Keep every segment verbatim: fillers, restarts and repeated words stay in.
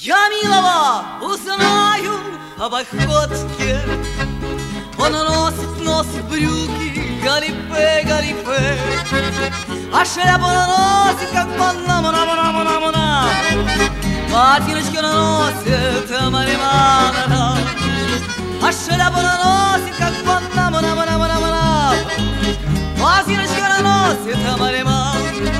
Я милого узнаю по походке. Он носит, носит брюки, галифе, галифе, а шляпу он носит, как панаму, наму, наму, наму, наму. Ботиночки он носит, маримана, а шляпу он носит, как панаму, наму, наму, наму, наму. Ботиночки он носит, маримана.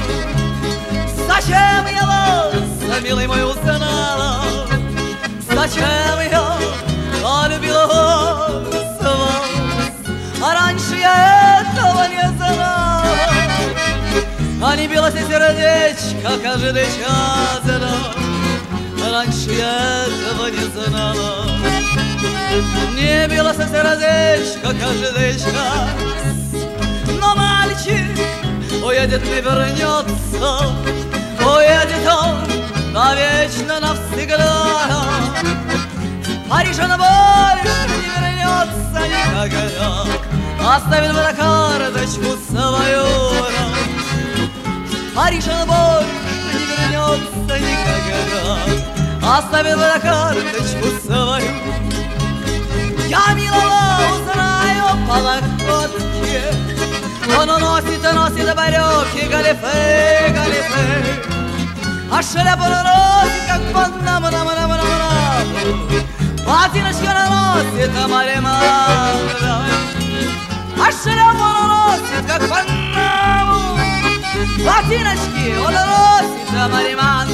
Зачем я вас, милый мой, узнала? Зачем я полюбила вас? А раньше я этого не знала. А не билось и сердечко каждый час, да. Раньше я этого не знала. Не билось и сердечко каждый час. Но мальчик уедет, не вернется. Уедет он навечно, навсегда. В Париж он больше не вернется никогда. Оставит на карточку свою. В Париж он больше не вернется никогда. Оставит на карточку свою. Я милого узнаю по находке. Он носит, носит барёки, галифе, галифе, а шляпу он носит, как панаму, наму, наму, наму, наму. Ботиночки он носит, а маримана, а шляпу он носит, как панаму. Ботиночки он носит, а маримана.